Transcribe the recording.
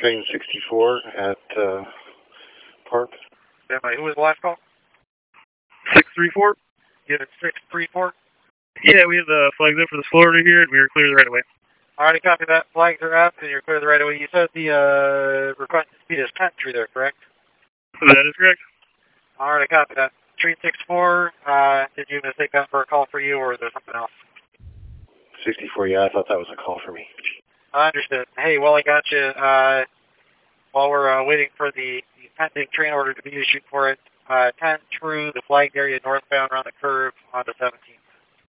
train 64 at Park. Who was the last call? 634? Unit 634. Yeah, we have the flags up for the slower here, and we are clear the right of way. Alrighty, copy that. Flags are up, and you're clear the right of way. You said the requested speed is 10 through there, correct? That is correct. Alrighty, copy that. Train 64, did you mistake that for a call for you, or is there something else? 64, yeah, I thought that was a call for me. I understood. Hey, well, I got you. While we're waiting for the pending train order to be issued for it, 10 through the flagged area northbound around the curve onto 17.